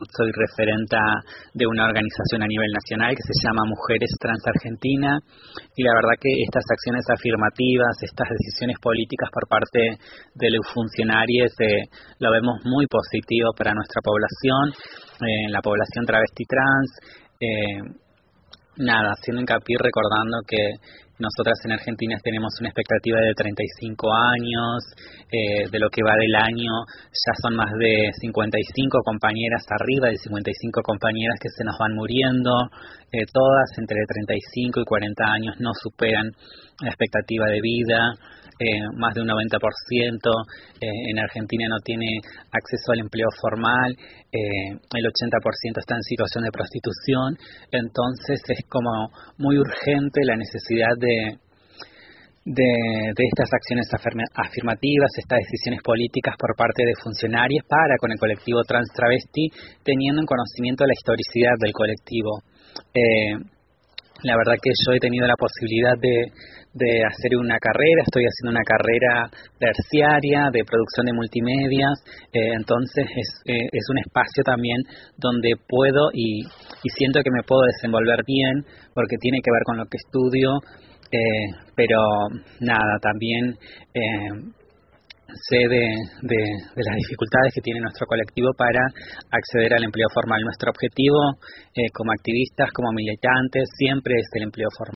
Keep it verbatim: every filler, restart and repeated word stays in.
soy referenta de una organización a nivel nacional que se llama Mujeres Trans Argentina, y la verdad que estas acciones afirmativas, estas decisiones políticas por parte de los funcionarios, eh, lo vemos muy positivo para nuestra población, eh, la población travesti trans. Eh, nada, haciendo hincapié, recordando que nosotras en Argentina tenemos una expectativa de treinta y cinco años, eh, de lo que va del año ya son más de cincuenta y cinco compañeras, arriba de cincuenta y cinco compañeras que se nos van muriendo, eh, todas entre treinta y cinco y cuarenta años no superan la expectativa de vida. Eh, más de un noventa por ciento eh, en Argentina no tiene acceso al empleo formal, eh, el ochenta por ciento está en situación de prostitución. Entonces es como muy urgente la necesidad de, de, de estas acciones afirmativas, estas decisiones políticas por parte de funcionarios para con el colectivo trans travesti, teniendo en conocimiento la historicidad del colectivo. Eh, la verdad que yo he tenido la posibilidad de de hacer una carrera, estoy haciendo una carrera terciaria de producción de multimedias, eh, entonces es, eh, es un espacio también donde puedo y, y siento que me puedo desenvolver bien, porque tiene que ver con lo que estudio, eh, pero nada, también eh, sé de, de, de las dificultades que tiene nuestro colectivo para acceder al empleo formal. Nuestro objetivo eh, como activistas, como militantes, siempre es el empleo formal.